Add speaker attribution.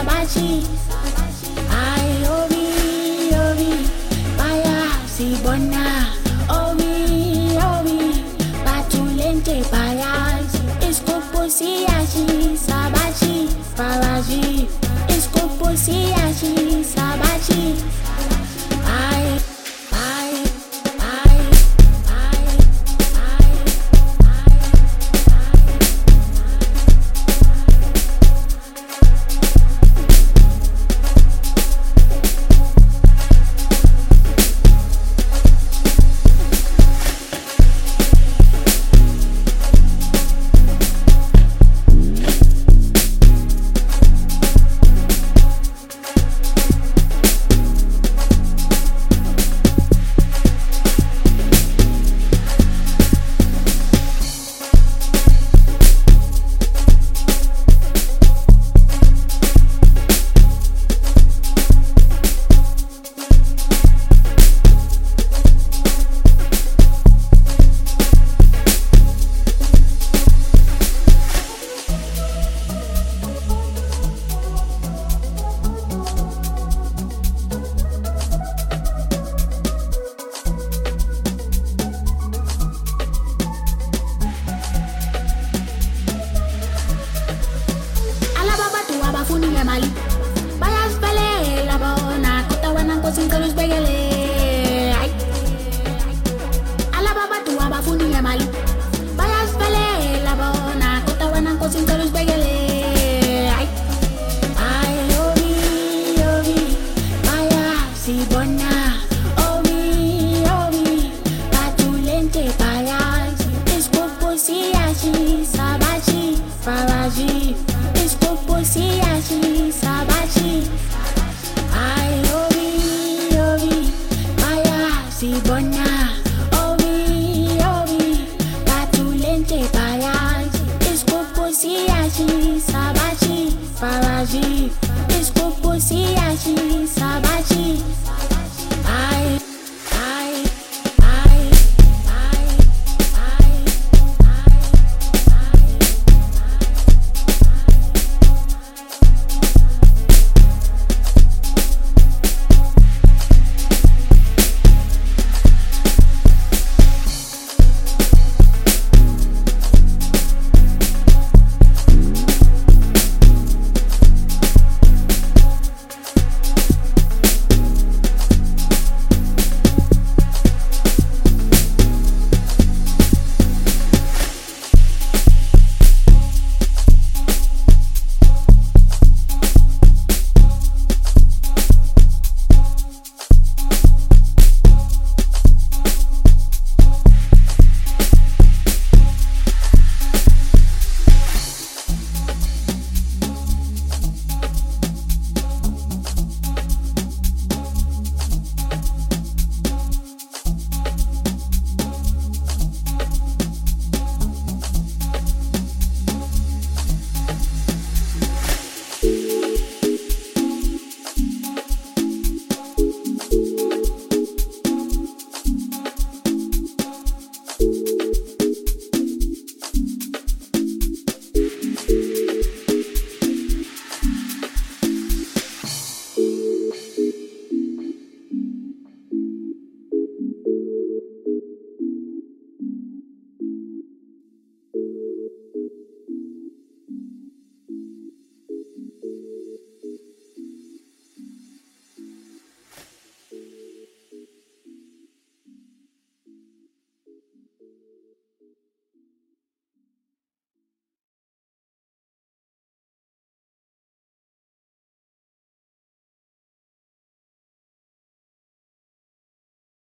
Speaker 1: sabachi. Ay, obi, baya si bona. Obi, patulente baya. Escoposi ashi, sabachi, faraji. Escoposi ashi, sabachi. Ay. Mali, bayas pele la bona, kota wana kosin kalus begele. Ay, ala baba tu abafuni ya Mali, bayas pele la bona, kota wana kosin kalus begele. Ay, obi, baya si bona. Obi, patulente bayas, escoposi ashi, sabachi, faraji. Escoposi ashi, sabachi. Ay, obi, baya si bona. Obi, patulente baya. Escoposi ashi, sabachi, faraji. Escoposi ashi, sabachi.